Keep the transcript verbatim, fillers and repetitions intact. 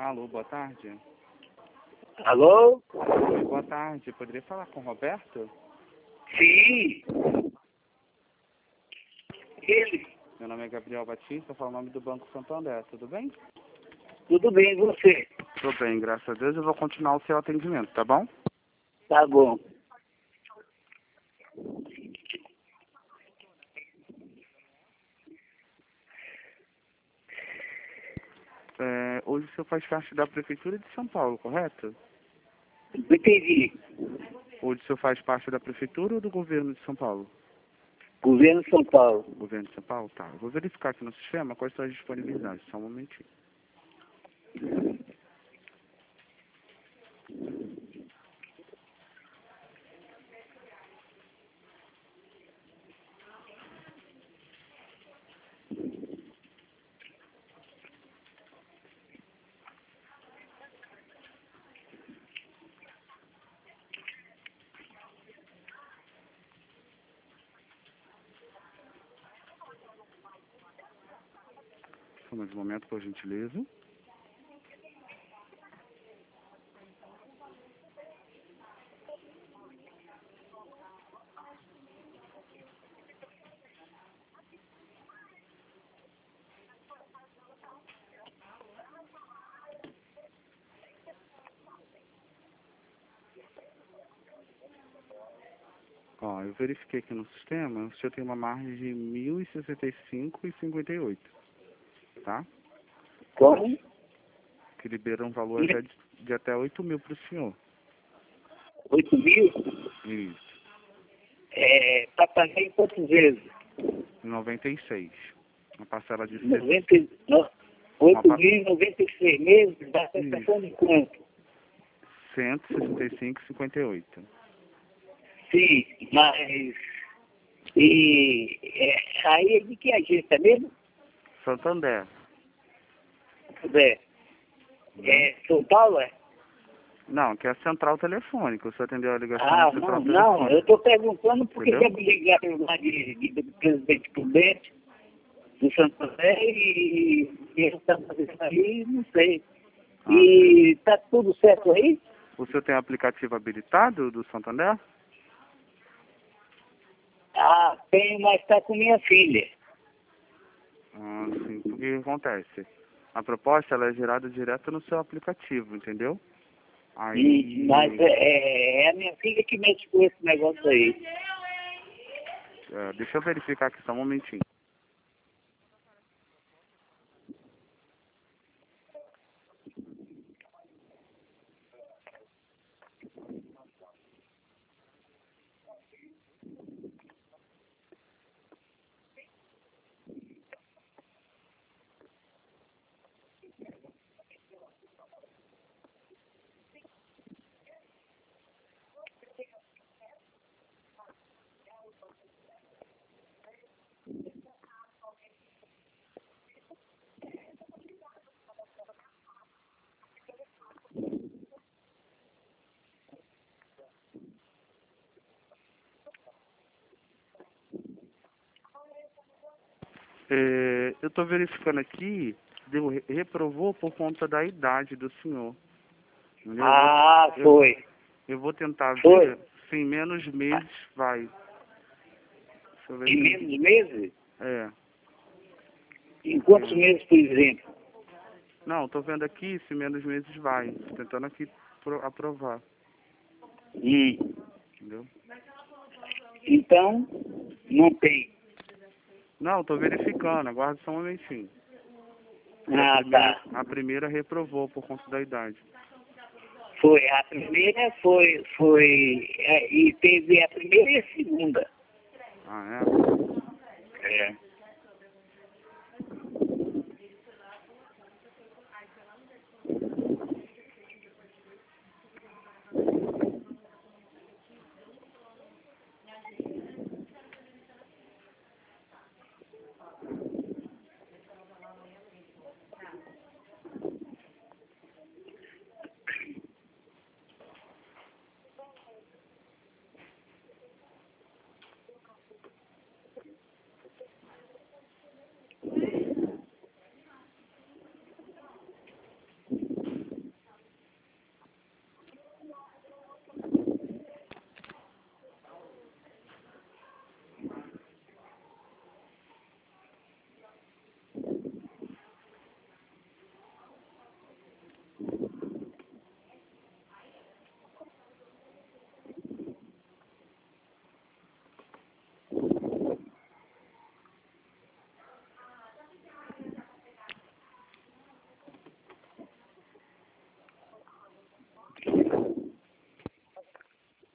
Alô, boa tarde. Alô? Oi, boa tarde. Poderia falar com o Roberto? Sim. Ele. Meu nome é Gabriel Batista, falo o nome do Banco Santander. Tudo bem? Tudo bem, e você? Tudo bem, graças a Deus. Eu vou continuar o seu atendimento, tá bom? Tá bom. É, hoje o senhor faz parte da Prefeitura de São Paulo, correto? Não entendi. Hoje o senhor faz parte da Prefeitura ou do Governo de São Paulo? Governo de São Paulo. Governo de São Paulo? Tá. Eu vou verificar aqui no sistema quais são as disponibilidades. Só um momentinho. Só mais um momento, por gentileza. Ó, eu verifiquei aqui no sistema, o senhor tem uma margem de mil e sessenta e cinco reais e cinquenta e oito centavos, tá? Como? Que libera um valor até de, de até oito mil para o senhor. Oito mil? Isso. É, pra pagar em quantas vezes? noventa e seis. Uma parcela de noventa, no, oito pa- mil e noventa e seis meses, dá prestação de quanto? cento e sessenta e cinco reais e cinquenta e oito centavos. Sim, mas... E é, aí é de que agência mesmo? Santander. É, é São Paulo, é? Não, que é a central telefônica. O senhor atendeu a ligação Ah, na central não, não, telefônica. eu estou perguntando porque Entendeu? já me ligaram lá de, de, de Presidente Prudente, do Santander, e, e ele está fazendo aí, não sei. Ah, E está tudo certo aí? o senhor tem aplicativo habilitado do Santander? Ah, tem, mas está com minha filha. Ah, sim. O que acontece? A proposta ela é gerada direto no seu aplicativo, entendeu? Aí... E, mas é, é é a minha filha que mexe com esse negócio aí. é, deixa eu verificar aqui só um momentinho. É, eu estou verificando aqui, deu, reprovou por conta da idade do senhor. Entendeu? Ah, Eu, foi. eu, eu vou tentar Foi. ver se em menos meses vai. Deixa eu ver Em se... menos meses? É. Em quantos é. meses, por exemplo? Não, estou vendo aqui se menos meses vai. Tô tentando aqui pro, aprovar. Hum. Entendeu? Então, não tem. Não, estou verificando, aguarde só um momentinho. Ah, A primeira, tá. a primeira reprovou por conta da idade. Foi. A primeira foi, foi, é, e teve a primeira e a segunda. Ah, É.